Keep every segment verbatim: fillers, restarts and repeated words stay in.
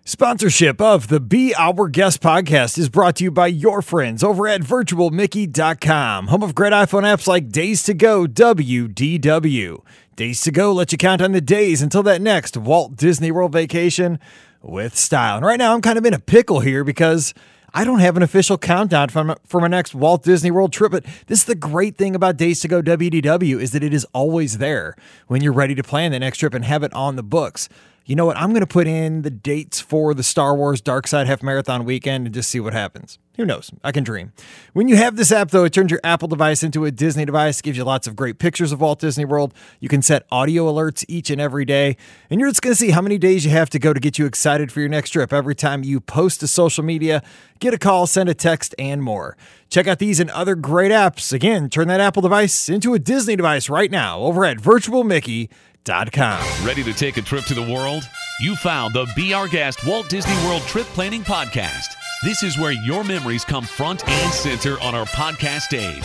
Sponsorship of the Be Our Guest podcast is brought to you by your friends over at virtual mickey dot com, home of great iPhone apps like Days to Go W D W. Days to Go lets you count on the days until that next Walt Disney World vacation with style. And right now I'm kind of in a pickle here because I don't have an official countdown for my, for my next Walt Disney World trip, but this is the great thing about Days to Go W D W is that it is always there when you're ready to plan the next trip and have it on the books. You know what? I'm going to put in the dates for the Star Wars Dark Side Half Marathon weekend and just see what happens. Who knows? I can dream. When you have this app, though, it turns your Apple device into a Disney device, gives you lots of great pictures of Walt Disney World. You can set audio alerts each and every day, and you're just going to see how many days you have to go to get you excited for your next trip every time you post to social media, get a call, send a text, and more. Check out these and other great apps. Again, turn that Apple device into a Disney device right now over at virtual mickey dot com. Ready to take a trip to the world? You found the Be Our Guest Walt Disney World Trip Planning Podcast. This is where your memories come front and center on our podcast stage.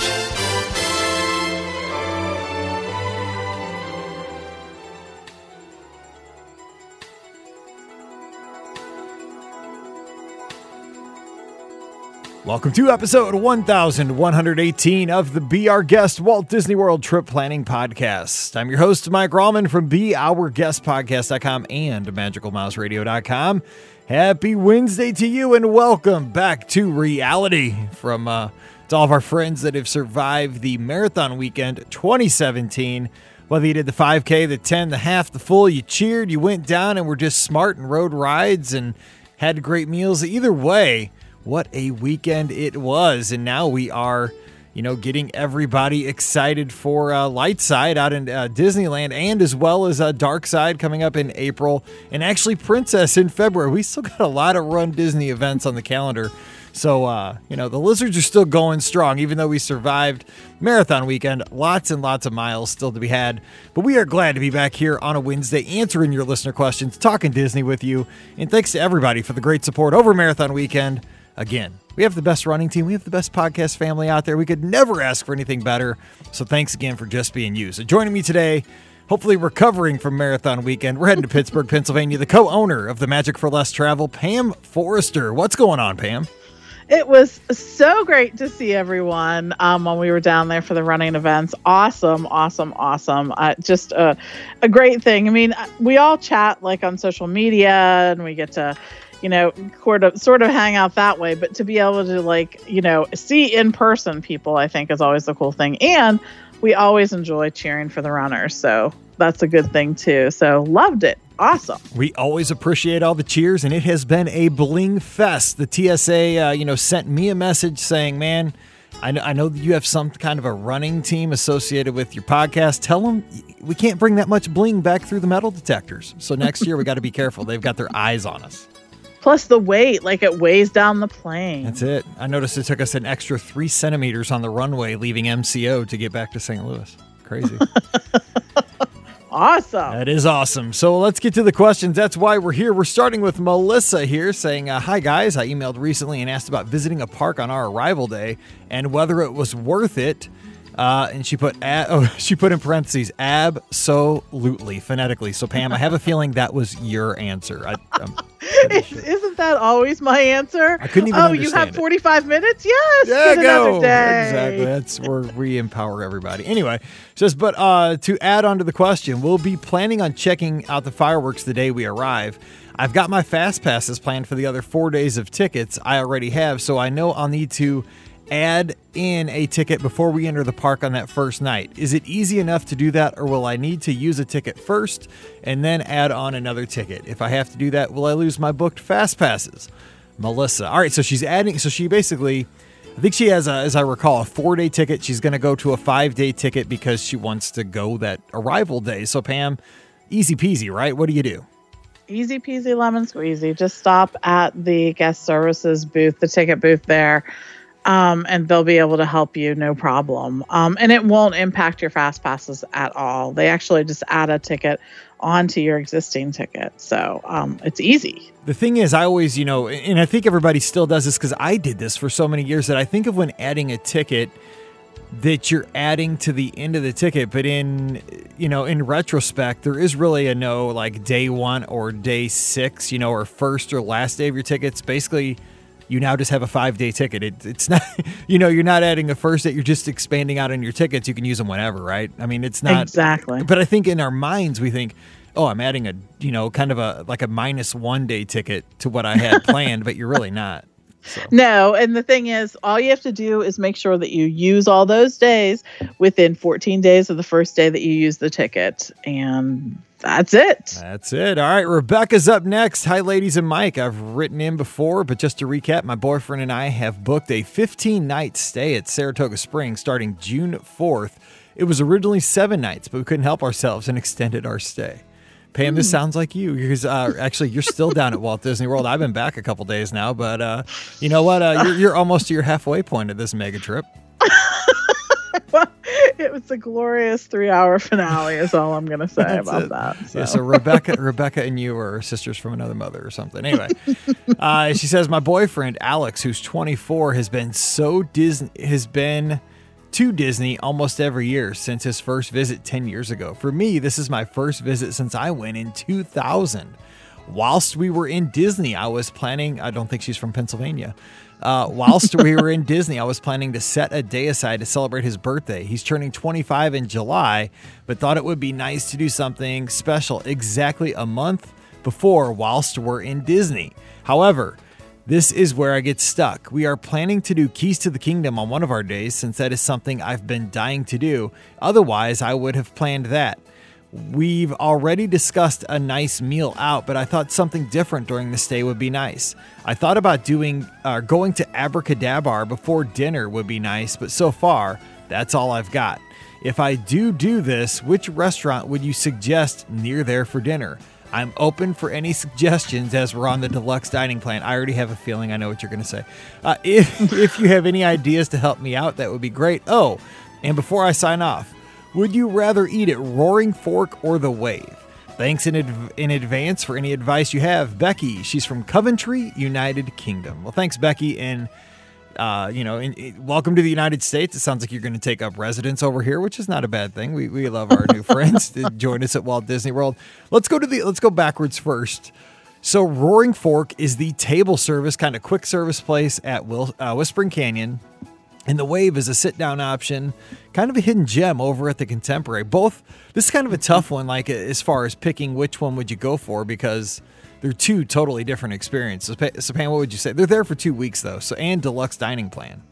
Welcome to episode one thousand one hundred eighteen of the Be Our Guest Walt Disney World Trip Planning Podcast. I'm your host, Mike Rallman from Be Our Guest Podcast dot com and Magical Mouse Radio dot com. Happy Wednesday to you and welcome back to reality from uh, to all of our friends that have survived the marathon weekend twenty seventeen. Whether you did the five K, the ten, the half, the full, you cheered, you went down and were just smart and rode rides and had great meals. Either way, what a weekend it was. And now we are, you know, getting everybody excited for uh, Light Side out in uh, Disneyland, and as well as uh, Dark Side coming up in April, and actually Princess in February. We still got a lot of Run Disney events on the calendar. So, uh, you know, the Lizards are still going strong, even though we survived Marathon Weekend. Lots and lots of miles still to be had. But we are glad to be back here on a Wednesday answering your listener questions, talking Disney with you. And thanks to everybody for the great support over Marathon Weekend. Again, we have the best running team. We have the best podcast family out there. We could never ask for anything better. So thanks again for just being you. So joining me today, hopefully recovering from Marathon Weekend, we're heading to Pittsburgh, Pennsylvania, the co-owner of the Magic for Less Travel, Pam Forrester. What's going on, Pam? It was so great to see everyone um, when we were down there for the running events. Awesome, awesome, awesome. Uh, just a, a great thing. I mean, we all chat like on social media and we get to, you know, sort of, sort of hang out that way. But to be able to, like, you know, see in person people, I think is always the cool thing. And we always enjoy cheering for the runners. So that's a good thing, too. So loved it. Awesome. We always appreciate all the cheers, and it has been a bling fest. The T S A, uh, you know, sent me a message saying, man, I know, I know that you have some kind of a running team associated with your podcast. Tell them we can't bring that much bling back through the metal detectors. So next year we got to be careful. They've got their eyes on us. Plus the weight, like it weighs down the plane. That's it. I noticed it took us an extra three centimeters on the runway leaving M C O to get back to Saint Louis. Crazy. Awesome. That is awesome. So let's get to the questions. That's why we're here. We're starting with Melissa here saying, uh, hi, guys. I emailed recently and asked about visiting a park on our arrival day and whether it was worth it. Uh, and she put a- oh, she put in parentheses, absolutely, phonetically. So, Pam, I have a feeling that was your answer. I, I'm sure. Isn't that always my answer? I couldn't even oh, understand you have it. forty-five minutes? Yes. There get go. Another day. Exactly. That's where we empower everybody. Anyway, says, but uh, to add on to the question, we'll be planning on checking out the fireworks the day we arrive. I've got my fast passes planned for the other four days of tickets I already have, so I know I'll need to add in a ticket before we enter the park on that first night. Is it easy enough to do that, or will I need to use a ticket first and then add on another ticket? If I have to do that, will I lose my booked fast passes? Melissa. All right, so she's adding, so she basically, I think she has, a, as I recall, a four-day ticket. She's going to go to a five-day ticket because she wants to go that arrival day. So, Pam, easy peasy, right? What do you do? Easy peasy lemon squeezy. Just stop at the guest services booth, the ticket booth there. Um, and they'll be able to help you, no problem. Um, and it won't impact your fast passes at all. They actually just add a ticket onto your existing ticket. So um, it's easy. The thing is, I always, you know, and I think everybody still does this because I did this for so many years that I think of when adding a ticket, that you're adding to the end of the ticket. But in, you know, in retrospect, there is really a no like day one or day six, you know, or first or last day of your tickets. Basically, you now just have a five day ticket. It, it's not, you know, you're not adding a first date. You're just expanding out on your tickets. You can use them whenever, right? I mean, it's not exactly. But I think in our minds, we think, oh, I'm adding a, you know, kind of a, like a minus one day ticket to what I had planned, but you're really not. So. No, and the thing is, all you have to do is make sure that you use all those days within fourteen days of the first day that you use the ticket, and that's it. That's it. All right, Rebecca's up next. Hi, ladies and Mike. I've written in before, but just to recap, my boyfriend and I have booked a fifteen-night stay at Saratoga Springs starting June fourth. It was originally seven nights, but we couldn't help ourselves and extended our stay. Pam, this sounds like you. Because uh, actually, you're still down at Walt Disney World. I've been back a couple days now, but uh, you know what? Uh, you're, you're almost to your halfway point of this mega trip. Well, it was a glorious three-hour finale is all I'm going to say That's about it. that. So. Yeah, so Rebecca Rebecca and you are sisters from another mother or something. Anyway, uh, she says, my boyfriend, Alex, who's twenty-four, has been so Disney, has been to Disney almost every year since his first visit ten years ago. For me, this is my first visit since I went in two thousand. Whilst we were in Disney, I was planning, I don't think she's from Pennsylvania. Uh, whilst we were in Disney, I was planning to set a day aside to celebrate his birthday. He's turning twenty-five in July, but thought it would be nice to do something special exactly a month before whilst we're in Disney. However, this is where I get stuck. We are planning to do Keys to the Kingdom on one of our days since that is something I've been dying to do. Otherwise, I would have planned that. We've already discussed a nice meal out, but I thought something different during the stay would be nice. I thought about doing uh, going to Abracadabra before dinner would be nice, but so far, that's all I've got. If I do do this, which restaurant would you suggest near there for dinner? I'm open for any suggestions as we're on the deluxe dining plan. I already have a feeling I know what you're going to say. Uh, if, if you have any ideas to help me out, that would be great. Oh, and before I sign off, would you rather eat at Roaring Fork or The Wave? Thanks in, adv- in advance for any advice you have. Becky, she's from Coventry, United Kingdom. Well, thanks, Becky, and uh, you know, in, in, welcome to the United States. It sounds like you're going to take up residence over here, which is not a bad thing. We we love our new friends to join us at Walt Disney World. Let's go to the let's go backwards first. So Roaring Fork is the table service, kind of quick service place at Will, uh, Whispering Canyon. And The Wave is a sit-down option, kind of a hidden gem over at the Contemporary. Both, this is kind of a tough one, like as far as picking which one would you go for, because they're two totally different experiences. So, Pam, what would you say? They're there for two weeks, though, so and deluxe dining plan.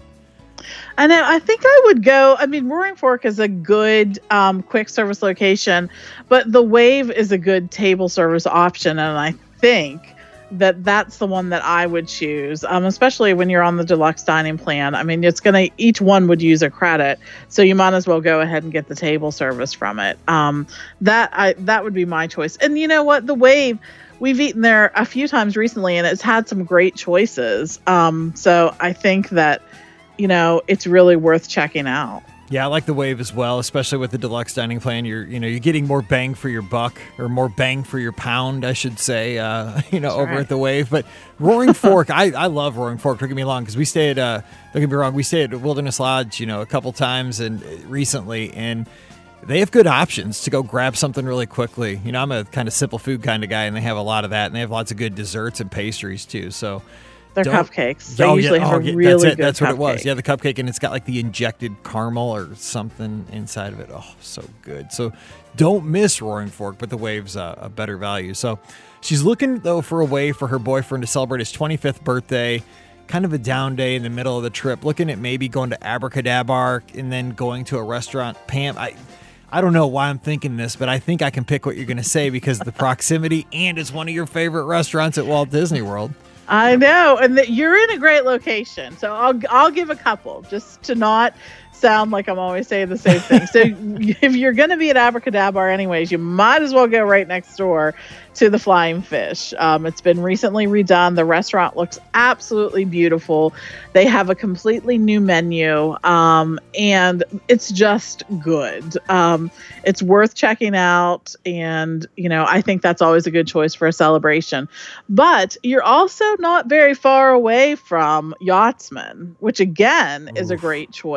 I know. I think I would go. I mean, Roaring Fork is a good um, quick service location, but The Wave is a good table service option, and I think that that's the one that I would choose, um, especially when you're on the deluxe dining plan. I mean, it's going to, each one would use a credit, so you might as well go ahead and get the table service from it. Um, that I that would be my choice. And you know what? The Wave, we've eaten there a few times recently, and it's had some great choices. Um, so I think that, you know, it's really worth checking out. Yeah, I like The Wave as well, especially with the deluxe dining plan. You're, you know, you're getting more bang for your buck, or more bang for your pound, I should say. Uh, you know, That's over right. at The Wave. But Roaring Fork, I, I love Roaring Fork. Don't get me wrong, because we stayed. Uh, don't get me wrong, we stayed at Wilderness Lodge, you know, a couple times and recently, and they have good options to go grab something really quickly. You know, I'm a kind of simple food kind of guy, and they have a lot of that, and they have lots of good desserts and pastries too. So. They're Don't, cupcakes. They oh, usually yeah, have oh, a yeah, really that's it. good That's what cupcake. it was. Yeah, the cupcake, and it's got like the injected caramel or something inside of it. Oh, so good. So don't miss Roaring Fork, but The Wave's uh, a better value. So she's looking, though, for a way for her boyfriend to celebrate his twenty-fifth birthday, kind of a down day in the middle of the trip, looking at maybe going to Abracadabra and then going to a restaurant. Pam, I... I don't know why I'm thinking this, but I think I can pick what you're going to say because of the proximity, and it's one of your favorite restaurants at Walt Disney World. I know, and that you're in a great location. So I'll I'll give a couple just to not sound like I'm always saying the same thing. So if you're going to be at Abracadabra anyways, you might as well go right next door to the Flying Fish. Um, it's been recently redone. The restaurant looks absolutely beautiful. They have a completely new menu, um, and it's just good. Um, it's worth checking out, and you know, I think that's always a good choice for a celebration. But you're also not very far away from Yachtsman, which again Oof. is a great choice. Yeah.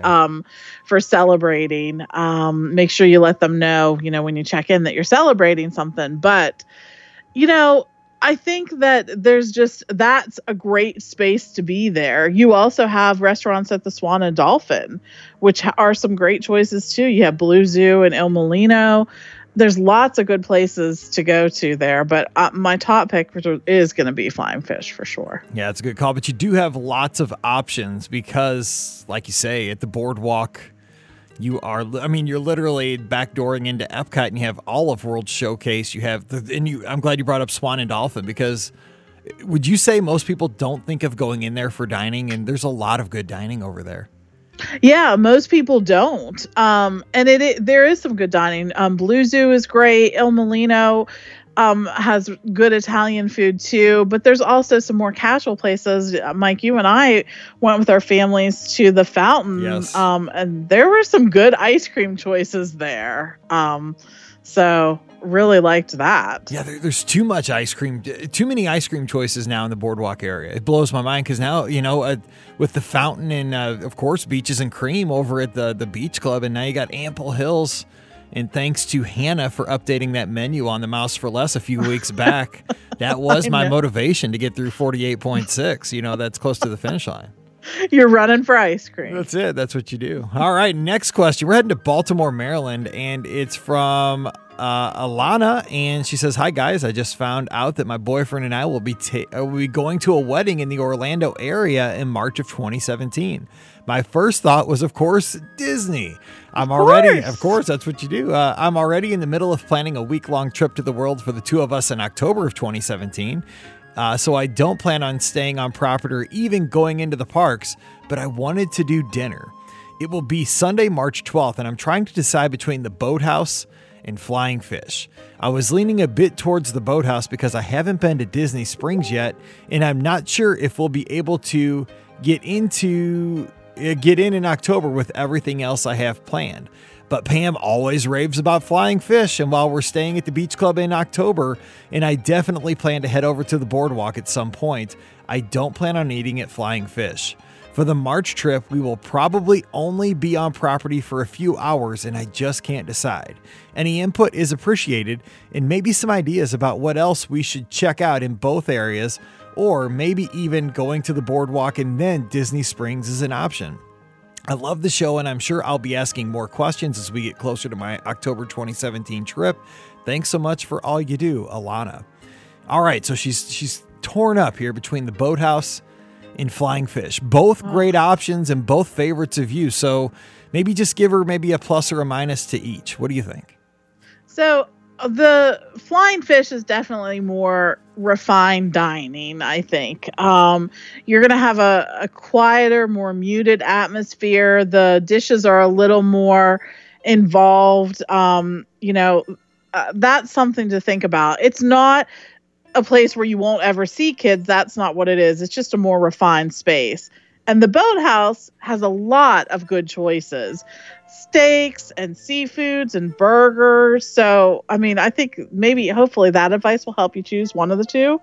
um, for celebrating. Um, make sure you let them know, you know, when you check in that you're celebrating something. But, you know, I think that there's just, that's a great space to be there. You also have restaurants at the Swan and Dolphin, which are some great choices too. You have Blue Zoo and Il Molino. There's lots of good places to go to there, but uh, my top pick is going to be Flying Fish for sure. Yeah, it's a good call, but you do have lots of options because, like you say, at the boardwalk, you are, I mean, you're literally backdooring into Epcot and you have Olive World Showcase. You have, the, and you, I'm glad you brought up Swan and Dolphin because would you say most people don't think of going in there for dining? And there's a lot of good dining over there. Yeah, most people don't. Um, and it, it there is some good dining. Um, Blue Zoo is great. Il Molino um, has good Italian food too. But there's also some more casual places. Mike, you and I went with our families to the Fountain. Yes. Um, and there were some good ice cream choices there. Um, so really liked that. Yeah, there, there's too much ice cream, too many ice cream choices now in the boardwalk area. It blows my mind because now, you know, uh, with the Fountain and, uh, of course, Beaches and Cream over at the, the Beach Club, and now you got Ample Hills. And thanks to Hannah for updating that menu on the Mouse for Less a few weeks back. That was my motivation to get through forty-eight point six. You know, that's close to the finish line. You're running for ice cream. That's it. That's what you do. All right. Next question. We're heading to Baltimore, Maryland, and it's from uh, Alana. And she says, "Hi, guys. I just found out that my boyfriend and I will be, ta- uh, will be going to a wedding in the Orlando area in March of twenty seventeen. My first thought was, of course, Disney. I'm of already, course. of course, that's what you do. Uh, I'm already in the middle of planning a week-long trip to the world for the two of us in October of twenty seventeen. Uh, so I don't plan on staying on property or even going into the parks, but I wanted to do dinner. It will be Sunday, March twelfth, and I'm trying to decide between the Boathouse and Flying Fish. I was leaning a bit towards the Boathouse because I haven't been to Disney Springs yet, and I'm not sure if we'll be able to get into uh, get in in October with everything else I have planned. But Pam always raves about Flying Fish, and while we're staying at the Beach Club in October, and I definitely plan to head over to the boardwalk at some point, I don't plan on eating at Flying Fish. For the March trip, we will probably only be on property for a few hours, and I just can't decide. Any input is appreciated, and maybe some ideas about what else we should check out in both areas, or maybe even going to the boardwalk and then Disney Springs is an option. I love the show, and I'm sure I'll be asking more questions as we get closer to my October twenty seventeen trip. Thanks so much for all you do, Alana." All right, so she's she's torn up here between the Boathouse and Flying Fish. Both great options and both favorites of you. So maybe just give her maybe a plus or a minus to each. What do you think? So the Flying Fish is definitely more refined dining, I think. Um, you're going to have a, a quieter, more muted atmosphere. The dishes are a little more involved. Um, you know, uh, that's something to think about. It's not a place where you won't ever see kids. That's not what it is. It's just a more refined space. And the Boathouse has a lot of good choices. Steaks and seafoods and burgers. So, I mean, I think maybe, hopefully that advice will help you choose one of the two.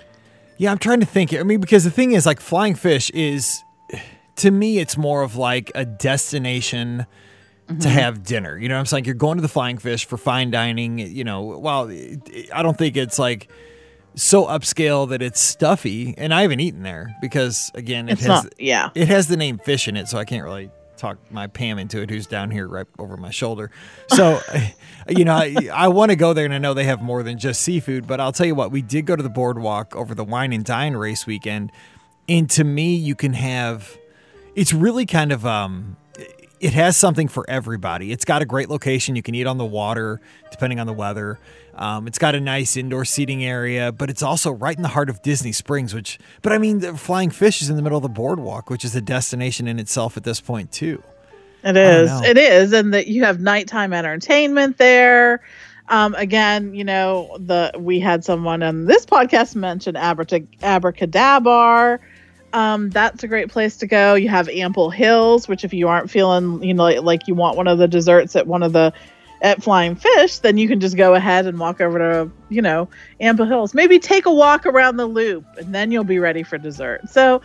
Yeah, I'm trying to think. I mean, because the thing is, like, Flying Fish is, to me, it's more of like a destination mm-hmm. to have dinner. You know what I'm saying? You're going to the Flying Fish for fine dining. You know, well, I don't think it's like so upscale that it's stuffy. And I haven't eaten there because, again, it it's has not, yeah. it has the name Fish in it, so I can't really talk my Pam into it, who's down here right over my shoulder. So, you know, I, I want to go there, and I know they have more than just seafood, but I'll tell you what, we did go to the boardwalk over the Wine and Dine race weekend, and to me, you can have, it's really kind of, um, it has something for everybody. It's got a great location. You can eat on the water, depending on the weather. Um, it's got a nice indoor seating area, but it's also right in the heart of Disney Springs, which, but I mean, the Flying Fish is in the middle of the boardwalk, which is a destination in itself at this point, too. It is. It is. And that you have nighttime entertainment there. Um, again, you know, the we had someone on this podcast mention Abrac- Abracadabar. Um, that's a great place to go. You have Ample Hills, which if you aren't feeling, you know, like, like you want one of the desserts at one of the at Flying Fish, then you can just go ahead and walk over to, you know, Ample Hills. Maybe take a walk around the loop, and then you'll be ready for dessert. So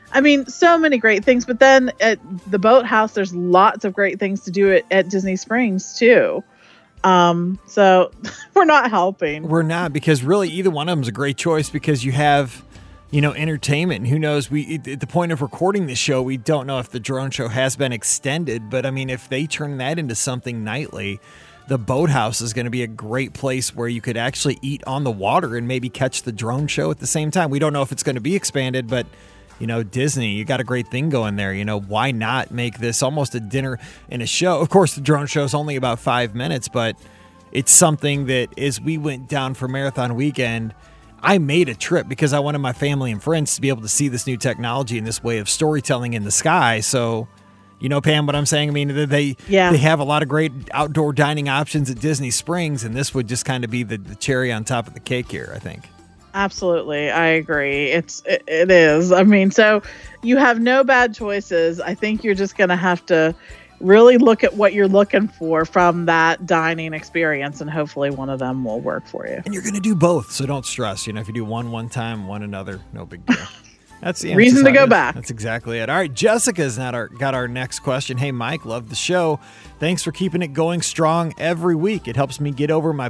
I mean, so many great things. But then at the boathouse, there's lots of great things to do at, at Disney Springs too. Um, so we're not helping. We're not, because really either one of them is a great choice, because you have, you know, entertainment. And who knows, we, at the point of recording the show, we don't know if the drone show has been extended, but I mean, if they turn that into something nightly, the boathouse is going to be a great place where you could actually eat on the water and maybe catch the drone show at the same time. We don't know if it's going to be expanded, but you know, Disney, you got a great thing going there. You know, why not make this almost a dinner and a show? Of course, the drone show is only about five minutes, but it's something that as we went down for Marathon Weekend, I made a trip because I wanted my family and friends to be able to see this new technology and this way of storytelling in the sky. So, you know, Pam, what I'm saying, I mean, they yeah. they have a lot of great outdoor dining options at Disney Springs, and this would just kind of be the, the cherry on top of the cake here, I think. Absolutely. I agree. It's, it, it is. I mean, so you have no bad choices. I think you're just going to have to really look at what you're looking for from that dining experience, and hopefully one of them will work for you. And you're going to do both, so don't stress. You know, if you do one one time, one another, no big deal. That's the reason to go back. That's exactly it. All right, Jessica's not our, got our next question. Hey, Mike, love the show. Thanks for keeping it going strong every week. It helps me get over my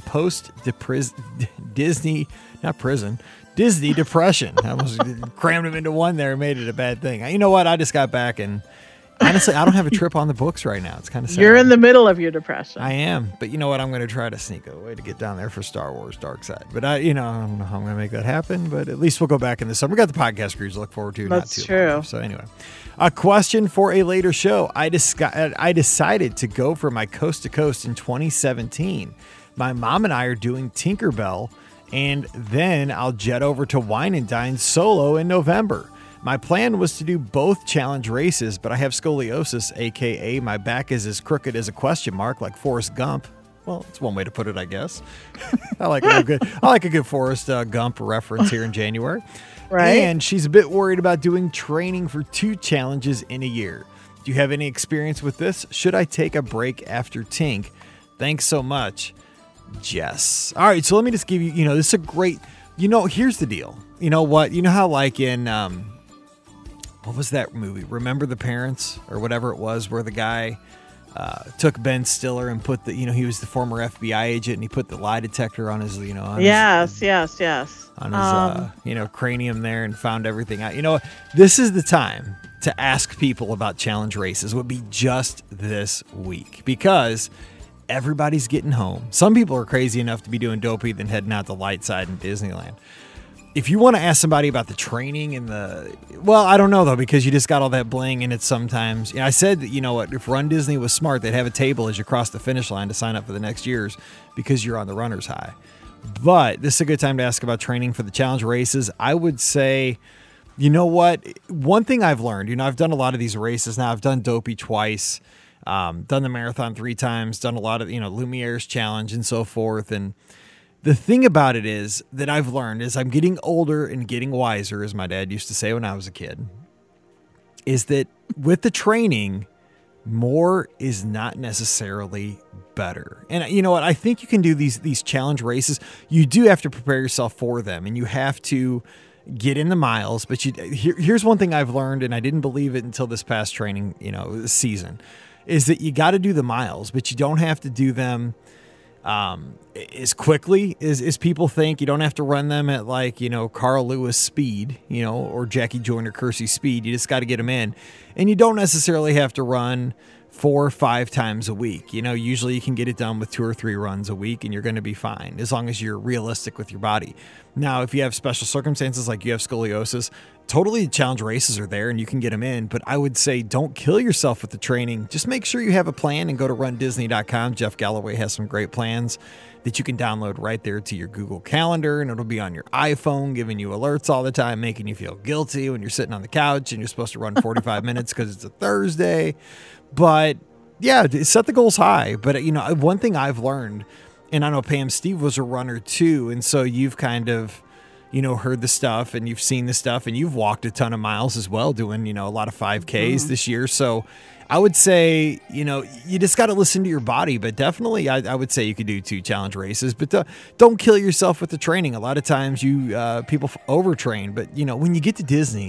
post-Disney, not prison, Disney depression. I almost crammed them into one there and made it a bad thing. You know what? I just got back, and honestly, I don't have a trip on the books right now. It's kind of sad. You're in the middle of your depression. I am. But you know what? I'm going to try to sneak away to get down there for Star Wars Dark Side. But I, you know, I don't know how I'm going to make that happen. But at least we'll go back in the summer. We got the podcast cruise to look forward to. That's not too true. long. So anyway, a question for a later show. I, dis- I decided to go for my Coast to Coast in twenty seventeen. My mom and I are doing Tinkerbell, and then I'll jet over to Wine and Dine solo in November. My plan was to do both challenge races, but I have scoliosis, aka my back is as crooked as a question mark, like Forrest Gump. Well, it's one way to put it, I guess. I like a good, I like a good Forrest uh, Gump reference here in January. Right. And she's a bit worried about doing training for two challenges in a year. Do you have any experience with this? Should I take a break after Tink? Thanks so much, Jess. All right, so let me just give you, you know, this is a great, you know, here's the deal. You know what? You know how like in, um, what was that movie? Remember the Parents or whatever it was, where the guy uh, took Ben Stiller and put the, you know, he was the former F B I agent, and he put the lie detector on his, you know, on yes, his, yes, yes, on his, um, uh, you know, cranium there, and found everything out. You know, this is the time to ask people about challenge races. Would be just this week, because everybody's getting home. Some people are crazy enough to be doing Dopey than heading out to Light Side in Disneyland. If you want to ask somebody about the training and the, well, I don't know though, because you just got all that bling, and it's sometimes, you know, I said that, you know what, if Run Disney was smart, they'd have a table as you cross the finish line to sign up for the next year's, because you're on the runner's high. But this is a good time to ask about training for the challenge races. I would say, you know what, one thing I've learned, you know, I've done a lot of these races now. I've done Dopey twice, um, done the marathon three times, done a lot of, you know, Lumiere's challenge and so forth. And the thing about it is that I've learned is I'm getting older and getting wiser, as my dad used to say when I was a kid, is that with the training, more is not necessarily better. And you know what? I think you can do these, these challenge races. You do have to prepare yourself for them, and you have to get in the miles. But you, here, here's one thing I've learned, and I didn't believe it until this past training, you know, season, is that you got to do the miles, but you don't have to do them Um, as quickly as, as people think. You don't have to run them at like, you know, Carl Lewis speed, you know, or Jackie Joyner Kersey speed. You just got to get them in. And you don't necessarily have to run four or five times a week. You know, usually you can get it done with two or three runs a week, and you're going to be fine as long as you're realistic with your body. Now, if you have special circumstances like you have scoliosis, totally challenge races are there and you can get them in. But I would say don't kill yourself with the training. Just make sure you have a plan and go to run disney dot com. Jeff Galloway has some great plans that you can download right there to your Google Calendar, and it'll be on your iPhone, giving you alerts all the time, making you feel guilty when you're sitting on the couch and you're supposed to run forty-five minutes because it's a Thursday. But yeah, set the goals high. But you know, one thing I've learned, and I know Pam, Steve was a runner too, and so you've kind of, you know, heard the stuff and you've seen the stuff, and you've walked a ton of miles as well, doing, you know, a lot of five Ks mm-hmm. this year. So I would say, you know, you just got to listen to your body, but definitely I, I would say you could do two challenge races, but uh, don't kill yourself with the training. A lot of times you, uh, people overtrain, but you know, when you get to Disney,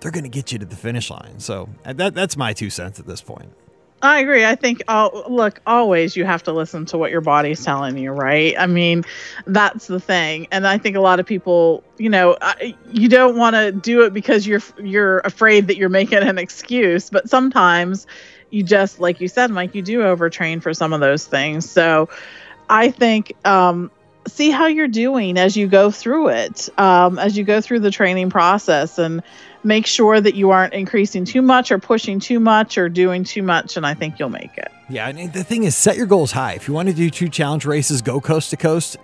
they're going to get you to the finish line. So that that's my two cents at this point. I agree. I think, oh, look, always you have to listen to what your body's telling you, right? I mean, that's the thing. And I think a lot of people, you know, you don't want to do it because you're you're afraid that you're making an excuse. But sometimes you just, like you said, Mike, you do overtrain for some of those things. So I think um, see how you're doing as you go through it, um, as you go through the training process, and make sure that you aren't increasing too much or pushing too much or doing too much, and I think you'll make it. Yeah, and the thing is, set your goals high. If you want to do two challenge races, go coast to coast.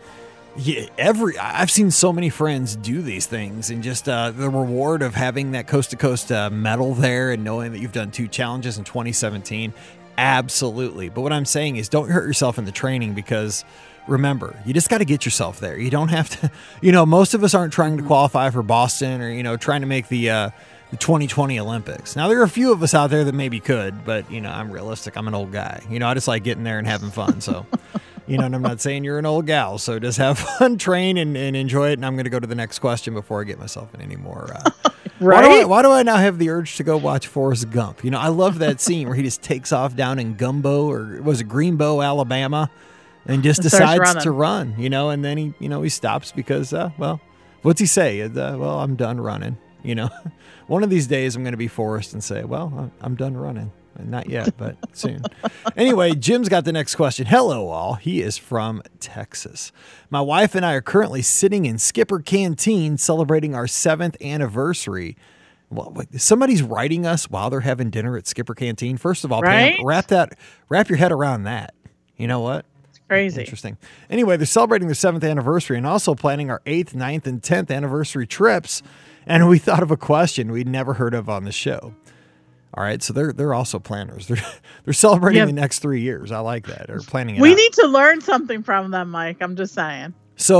Yeah, every I've seen so many friends do these things, and just uh, the reward of having that coast to coast uh, medal there and knowing that you've done two challenges in twenty seventeen, absolutely. But what I'm saying is, don't hurt yourself in the training, because remember, you just got to get yourself there. You don't have to, you know, most of us aren't trying to qualify for Boston or, you know, trying to make the, uh, the twenty twenty Olympics. Now, there are a few of us out there that maybe could, but, you know, I'm realistic. I'm an old guy. You know, I just like getting there and having fun. So, you know, and I'm not saying you're an old gal. So just have fun, train, and, and enjoy it. And I'm going to go to the next question before I get myself in any more. Uh, right? Why do, I, why do I now have the urge to go watch Forrest Gump? You know, I love that scene where he just takes off down in Gumbo, or was it Greenbow, Alabama? And just and decides to run, you know, and then he, you know, he stops because, uh, well, what's he say? Uh, well, I'm done running, you know. One of these days I'm going to be Forrest and say, well, I'm done running. And not yet, but soon. Anyway, Jim's got the next question. Hello, all. He is from Texas. My wife and I are currently sitting in Skipper Canteen celebrating our seventh anniversary. Well, wait, somebody's writing us while they're having dinner at Skipper Canteen. First of all, right? Pam, wrap that, wrap your head around that. You know what? Crazy. Interesting. Anyway, they're celebrating their seventh anniversary and also planning our eighth, ninth, and tenth anniversary trips. And we thought of a question we'd never heard of on the show. All right, so they're they're also planners. They're they're celebrating yep. the next three years. I like that. Or planning it We out. need to learn something from them, Mike. I'm just saying.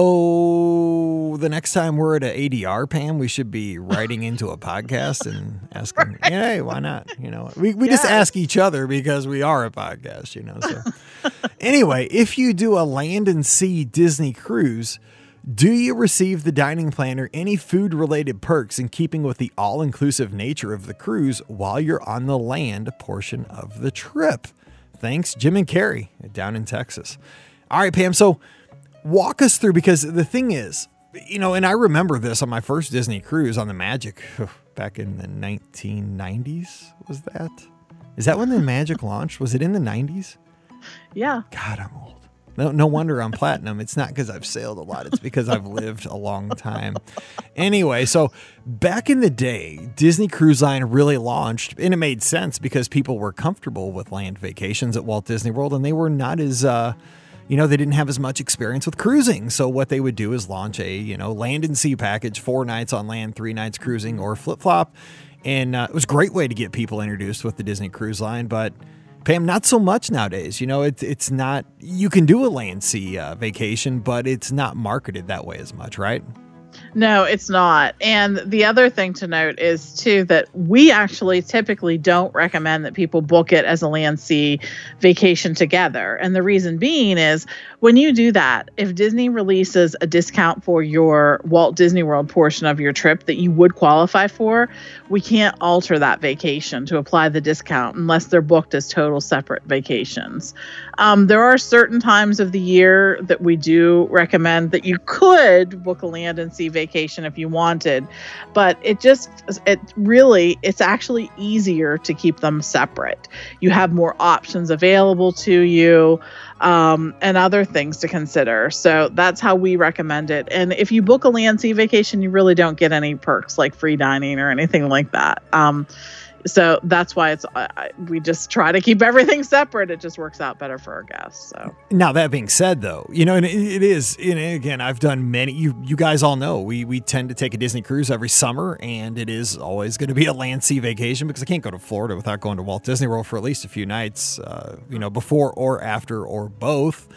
So the next time we're at an A D R, Pam, we should be writing into a podcast and asking, right. hey, why not? You know, we, we yes. just ask each other because we are a podcast, you know. So anyway, if you do a land and sea Disney cruise, do you receive the dining plan or any food-related perks in keeping with the all-inclusive nature of the cruise while you're on the land portion of the trip? Thanks, Jim and Carrie down in Texas. All right, Pam, so walk us through, because the thing is, you know, and I remember this on my first Disney cruise on the Magic back in the nineteen nineties, was that? Is that when the Magic launched? Was it in the nineties? Yeah. God, I'm old. No, no wonder I'm platinum. It's not because I've sailed a lot. It's because I've lived a long time. Anyway, so back in the day, Disney Cruise Line really launched, and it made sense because people were comfortable with land vacations at Walt Disney World, and they were not as, uh, you know, they didn't have as much experience with cruising. So what they would do is launch a, you know, land and sea package, four nights on land, three nights cruising, or flip-flop. And uh, it was a great way to get people introduced with the Disney Cruise Line, but Pam, not so much nowadays. You know, it's it's not, you can do a land sea uh, vacation, but it's not marketed that way as much, right? No, it's not. And the other thing to note is, too, that we actually typically don't recommend that people book it as a land sea vacation together. And the reason being is, when you do that, if Disney releases a discount for your Walt Disney World portion of your trip that you would qualify for, we can't alter that vacation to apply the discount unless they're booked as total separate vacations. Um, there are certain times of the year that we do recommend that you could book a land and sea vacation if you wanted, but it just, it really, it's actually easier to keep them separate. You have more options available to you, um, and other things to consider. So that's how we recommend it. And if you book a land sea vacation, you really don't get any perks like free dining or anything like that. Um, So that's why it's I, we just try to keep everything separate. It just works out better for our guests. So now, that being said, though, you know, and it, it is, and again, I've done many. You you guys all know we we tend to take a Disney cruise every summer, and it is always going to be a land sea vacation because I can't go to Florida without going to Walt Disney World for at least a few nights, uh, you know, before or after or both.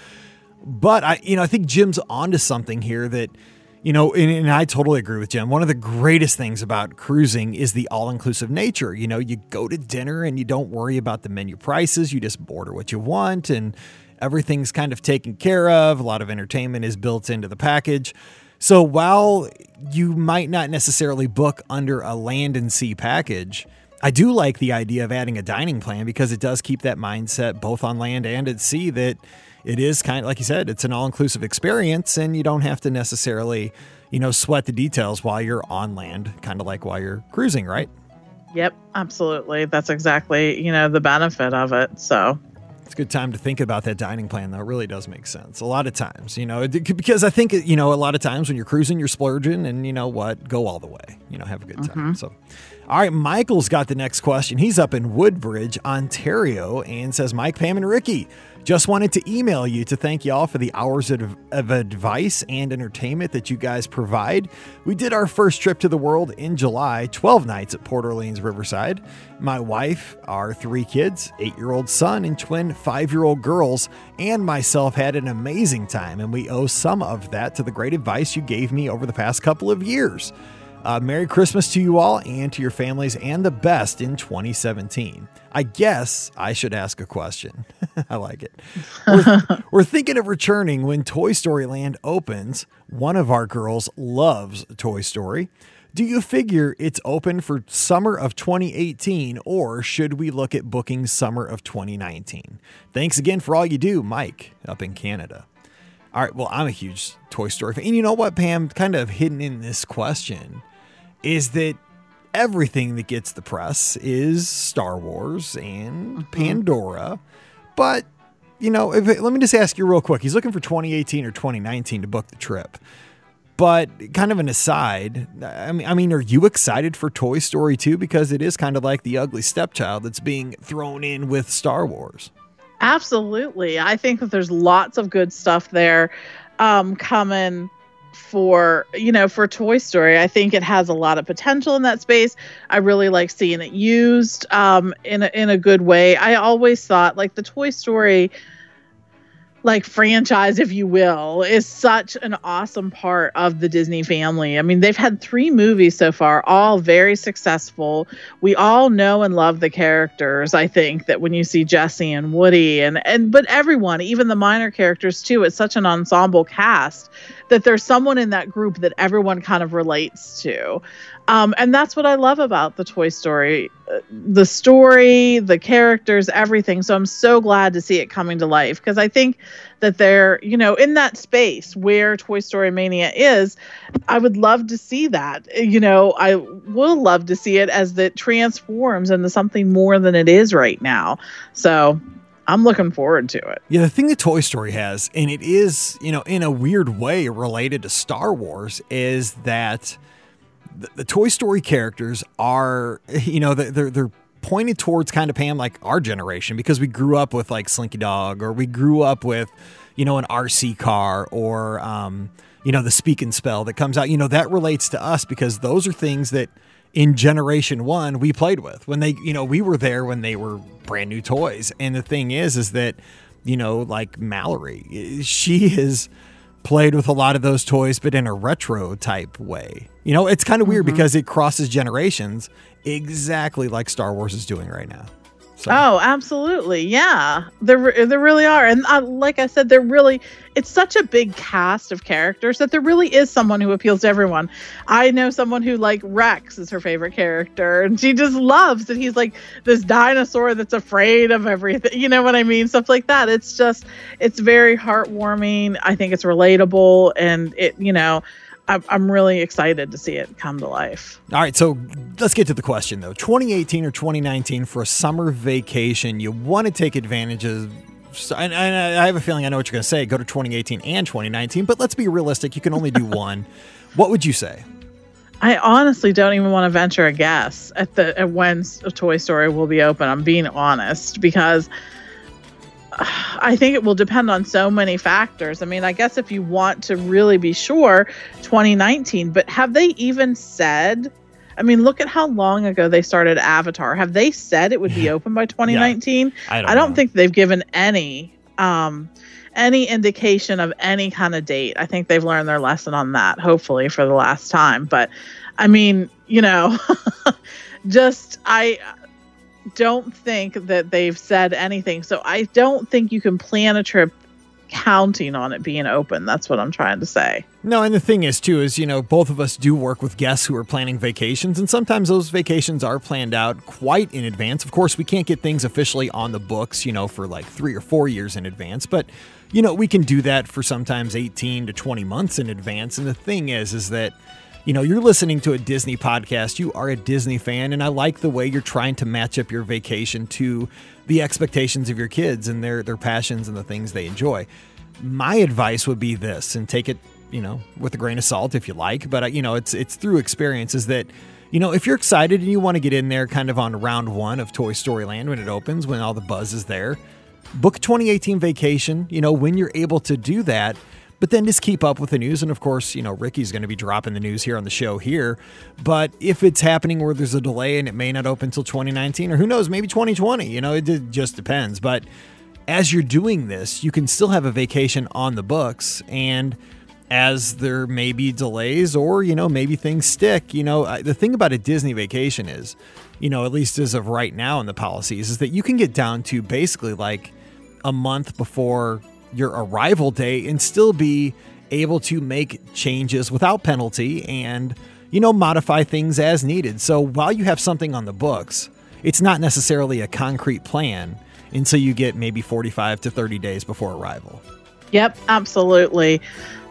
But I, you know, I think Jim's onto something here that. You know, and, and I totally agree with Jim. One of the greatest things about cruising is the all-inclusive nature. You know, you go to dinner and you don't worry about the menu prices. You just order what you want and everything's kind of taken care of. A lot of entertainment is built into the package. So while you might not necessarily book under a land and sea package, I do like the idea of adding a dining plan because it does keep that mindset both on land and at sea that it is kind of, like you said, it's an all-inclusive experience and you don't have to necessarily, you know, sweat the details while you're on land, kind of like while you're cruising, right? Yep, absolutely. That's exactly, you know, the benefit of it. So it's a good time to think about that dining plan, though. It really does make sense. A lot of times, you know, it, because I think, you know, a lot of times when you're cruising, you're splurging and you know what, go all the way, you know, have a good time. Mm-hmm. So, all right, Michael's got the next question. He's up in Woodbridge, Ontario, and says, Mike, Pam, and Ricky, just wanted to email you to thank y'all for the hours of, of advice and entertainment that you guys provide. We did our first trip to the world in July, twelve nights at Port Orleans Riverside. My wife, our three kids, eight-year-old son, and twin five-year-old girls, and myself had an amazing time, and we owe some of that to the great advice you gave me over the past couple of years. Uh, Merry Christmas to you all and to your families, and the best in twenty seventeen. I guess I should ask a question. I like it. We're, we're thinking of returning when Toy Story Land opens. One of our girls loves Toy Story. Do you figure it's open for summer of twenty eighteen, or should we look at booking summer of twenty nineteen? Thanks again for all you do, Mike, up in Canada. All right, well, I'm a huge Toy Story fan. And you know what, Pam, kind of hidden in this question is that everything that gets the press is Star Wars and mm-hmm. Pandora. But, you know, if it, let me just ask you real quick. He's looking for twenty eighteen or twenty nineteen to book the trip. But kind of an aside, I mean, I mean, are you excited for Toy Story two? Because it is kind of like the ugly stepchild that's being thrown in with Star Wars. Absolutely. I think that there's lots of good stuff there um, coming for, you know, for Toy Story. I think it has a lot of potential in that space. I really like seeing it used um, in a, in a good way. I always thought like the Toy Story like franchise, if you will, is such an awesome part of the Disney family. I mean, they've had three movies so far, all very successful. We all know and love the characters. I think that when you see Jessie and Woody and, and, but everyone, even the minor characters too, it's such an ensemble cast that there's someone in that group that everyone kind of relates to. Um, and that's what I love about the Toy Story, uh, the story, the characters, everything. So I'm so glad to see it coming to life because I think that they're, you know, in that space where Toy Story Mania is. I would love to see that. You know, I will love to see it as it transforms into something more than it is right now. So I'm looking forward to it. Yeah, the thing that Toy Story has, and it is, you know, in a weird way related to Star Wars, is that the, the Toy Story characters are, you know, they're they're pointed towards kind of Pam like our generation because we grew up with like Slinky Dog, or we grew up with, you know, an R C car, or um, you know, the Speak and Spell that comes out. You know, that relates to us because those are things that in generation one we played with when they, you know, we were there when they were brand new toys. And the thing is, is that, you know, like Mallory, she has played with a lot of those toys, but in a retro type way. You know, it's kind of weird mm-hmm. because it crosses generations exactly like Star Wars is doing right now. So. Oh, absolutely. Yeah, there, there really are. And uh, like I said, they're really, it's such a big cast of characters that there really is someone who appeals to everyone. I know someone who like Rex is her favorite character and she just loves that he's like this dinosaur that's afraid of everything. You know what I mean? Stuff like that. It's just, it's very heartwarming. I think it's relatable and it, you know, I'm really excited to see it come to life. All right, so let's get to the question, though. twenty eighteen or twenty nineteen for a summer vacation, you want to take advantage of, and I have a feeling I know what you're going to say, go to twenty eighteen and twenty nineteen, but let's be realistic. You can only do one. What would you say? I honestly don't even want to venture a guess at the at when a Toy Story will be open. I'm being honest, because I think it will depend on so many factors. I mean, I guess if you want to really be sure, twenty nineteen, but have they even said, I mean, look at how long ago they started Avatar. Have they said it would be open by twenty nineteen? Yeah, I don't, I don't think they've given any, um, any indication of any kind of date. I think they've learned their lesson on that, hopefully for the last time. But I mean, you know, just, I, don't think that they've said anything. So I don't think you can plan a trip counting on it being open. That's what I'm trying to say. No, and the thing is, too, is, you know, both of us do work with guests who are planning vacations, and sometimes those vacations are planned out quite in advance. Of course, we can't get things officially on the books, you know, for like three or four years in advance, but, you know, we can do that for sometimes eighteen to twenty months in advance. And the thing is, is that, you know, you're listening to a Disney podcast, you are a Disney fan, and I like the way you're trying to match up your vacation to the expectations of your kids and their, their passions and the things they enjoy. My advice would be this, and take it, you know, with a grain of salt if you like, but, you know, it's it's through experience, is that, you know, if you're excited and you want to get in there kind of on round one of Toy Story Land when it opens, when all the buzz is there, book a twenty eighteen vacation, you know, when you're able to do that. But then just keep up with the news. And of course, you know, Ricky's going to be dropping the news here on the show here. But if it's happening where there's a delay and it may not open until twenty nineteen, or who knows, maybe twenty twenty, you know, it, it just depends. But as you're doing this, you can still have a vacation on the books. And as there may be delays, or, you know, maybe things stick, you know, the thing about a Disney vacation is, you know, at least as of right now in the policies, is that you can get down to basically like a month before your arrival day and still be able to make changes without penalty and, you know, modify things as needed. So while you have something on the books, it's not necessarily a concrete plan until you get maybe forty-five to thirty days before arrival. Yep, absolutely.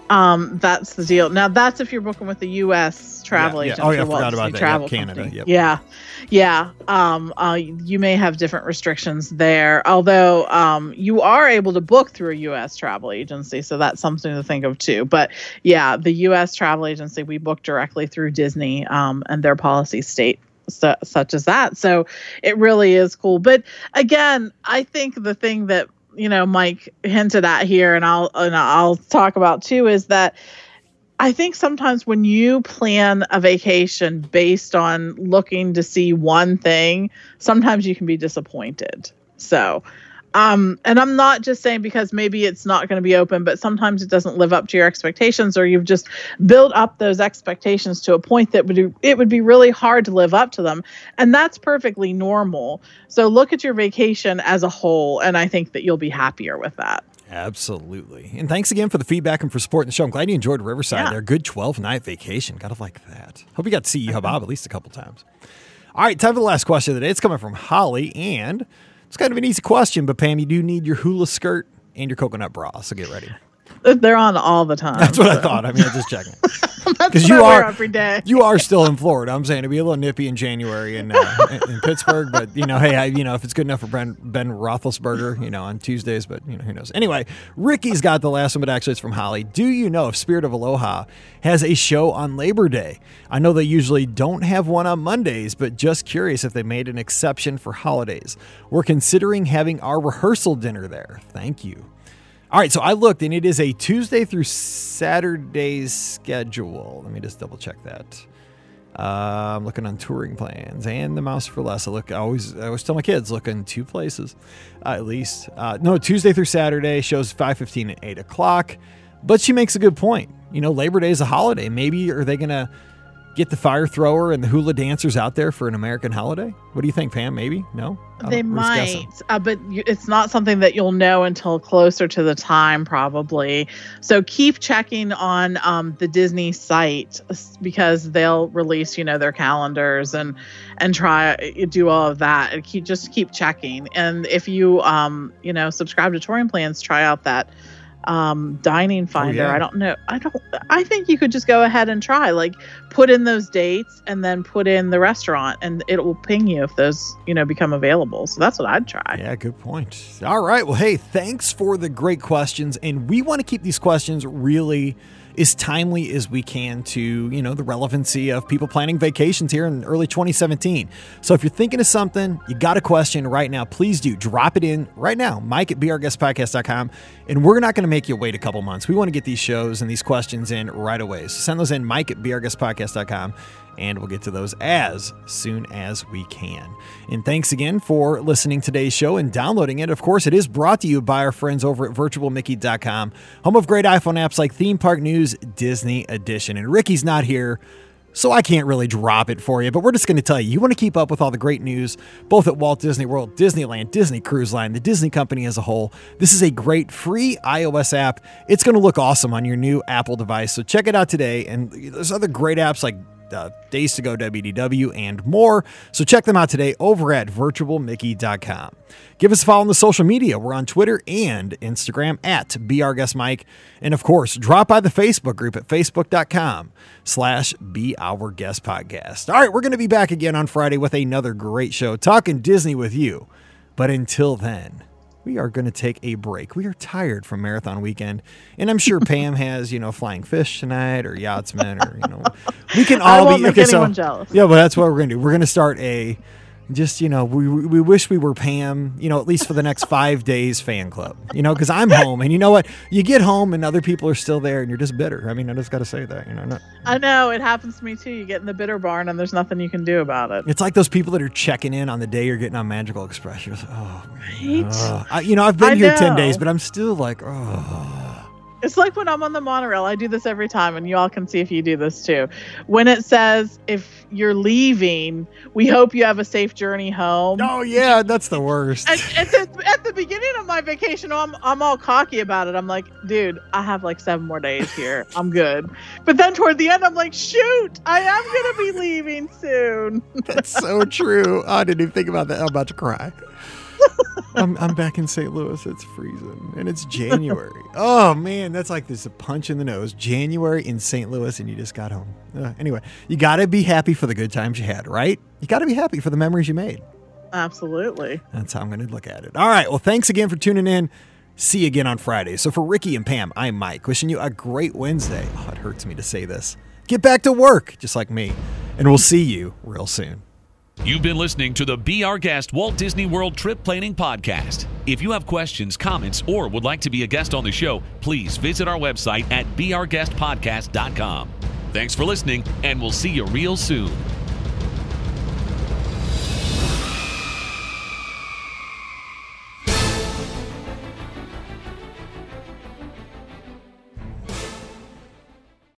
Um, that's the deal. Now, that's if you're booking with the U S travel yeah, agent. yeah. Oh, yeah, I Walt forgot Disney about that. Travel Yep, Canada. Company. Yep. Yeah, yeah. Um, uh, you may have different restrictions there, although um, you are able to book through a U S travel agency, so that's something to think of too. But yeah, the U S travel agency, we book directly through Disney, um, and their policy state su- such as that. So it really is cool. But again, I think the thing that, you know, Mike hinted at here, and I'll and I'll talk about too, is that I think sometimes when you plan a vacation based on looking to see one thing, sometimes you can be disappointed. So, um, and I'm not just saying because maybe it's not going to be open, but sometimes it doesn't live up to your expectations, or you've just built up those expectations to a point that would it would be really hard to live up to them. And that's perfectly normal. So look at your vacation as a whole, and I think that you'll be happier with that. Absolutely. And thanks again for the feedback and for supporting the show. I'm glad you enjoyed Riverside. Yeah. They're a good twelve-night vacation. Gotta like that. Hope you got to see Yeehaw Bob at least a couple times. All right, time for the last question of the day. It's coming from Holly, and it's kind of an easy question, but Pam, you do need your hula skirt and your coconut bra, so get ready. They're on all the time. That's what so. I thought. I mean, I'm just checking. Because you are every day. You are still in Florida. I'm saying it'd be a little nippy in January in, uh, in, in Pittsburgh, but you know, hey, I, you know, if it's good enough for Ben, Ben Roethlisberger, you know, on Tuesdays, but you know, who knows? Anyway, Ricky's got the last one, but actually it's from Holly. Do you know if Spirit of Aloha has a show on Labor Day? I know they usually don't have one on Mondays, but just curious if they made an exception for holidays. We're considering having our rehearsal dinner there. Thank you. All right, so I looked, and it is a Tuesday through Saturday schedule. Let me just double check that. Uh, I'm looking on touring plans and the Mouse for Less. I look. I always, I always tell my kids look in two places, uh, at least. Uh, no, Tuesday through Saturday shows five fifteen and eight o'clock. But she makes a good point. You know, Labor Day is a holiday. Maybe are they gonna get the fire thrower and the hula dancers out there for an American holiday? What do you think, Pam? Maybe? No? They might, uh, but you, it's not something that you'll know until closer to the time, probably. So keep checking on um, the Disney site, because they'll release, you know, their calendars and and try do all of that. And keep just keep checking. And if you um you know subscribe to touring plans, try out that um dining finder. Oh, yeah. I don't know. I don't I think you could just go ahead and try, like, put in those dates and then put in the restaurant, and it will ping you if those, you know, become available. So that's what I'd try. Yeah, good point. All right. Well, hey, thanks for the great questions. And we want to keep these questions really as timely as we can to, you know, the relevancy of people planning vacations here in early twenty seventeen. So if you're thinking of something, you got a question right now, please do drop it in right now, Mike at be our guest podcast dot com. And we're not going to make you wait a couple months. We want to get these shows and these questions in right away. So send those in, Mike at be our guest podcast dot com, and we'll get to those as soon as we can. And thanks again for listening to today's show and downloading it. Of course, it is brought to you by our friends over at virtual mickey dot com, home of great iPhone apps like Theme Park News Disney Edition. And Ricky's not here, so I can't really drop it for you, but we're just going to tell you, you want to keep up with all the great news, both at Walt Disney World, Disneyland, Disney Cruise Line, the Disney Company as a whole. This is a great free iOS app. It's going to look awesome on your new Apple device, so check it out today. And there's other great apps like Uh, Days to Go W D W and more. So check them out today over at virtual mickey dot com. Give us a follow on the social media. We're on Twitter and Instagram at BeOurGuestMike. And of course, drop by the Facebook group at facebook.com slash BeOurGuestPodcast. All right, we're going to be back again on Friday with another great show, talking Disney with you. But until then, we are going to take a break. We are tired from Marathon Weekend, and I'm sure Pam has, you know, Flying Fish tonight or Yachtsman, or, you know, we can all I won't be make okay. anyone So jealous. yeah, but that's what we're going to do. We're going to start a just, you know, we we wish we were Pam, you know, at least for the next five days fan club, you know, because I'm home, and you know what? You get home and other people are still there, and you're just bitter. I mean, I just got to say that, you know. Not, I know, it happens to me too. You get in the bitter barn and there's nothing you can do about it. It's like those people that are checking in on the day you're getting on Magical Express. You're just, oh, Right? uh, I, you know, I've been I here ten know. days, but I'm still like, oh. It's like when I'm on the monorail. I do this every time, and you all can see if you do this too. When it says, if you're leaving, we hope you have a safe journey home. Oh, yeah, that's the worst. At, at, the, at the beginning of my vacation, I'm, I'm all cocky about it. I'm like, dude, I have like seven more days here. I'm good. But then toward the end, I'm like, shoot, I am going to be leaving soon. That's so true. I didn't even think about that. I'm about to cry. I'm, I'm back in Saint Louis. It's freezing, and it's January. Oh, man, that's like this a punch in the nose. January in Saint Louis, and you just got home. Uh, anyway, you got to be happy for the good times you had, right? You got to be happy for the memories you made. Absolutely. That's how I'm going to look at it. All right, well, thanks again for tuning in. See you again on Friday. So for Ricky and Pam, I'm Mike, wishing you a great Wednesday. Oh, it hurts me to say this. Get back to work, just like me, and we'll see you real soon. You've been listening to the Be Our Guest Walt Disney World Trip Planning Podcast. If you have questions, comments, or would like to be a guest on the show, please visit our website at be our guest podcast dot com. Thanks for listening, and we'll see you real soon.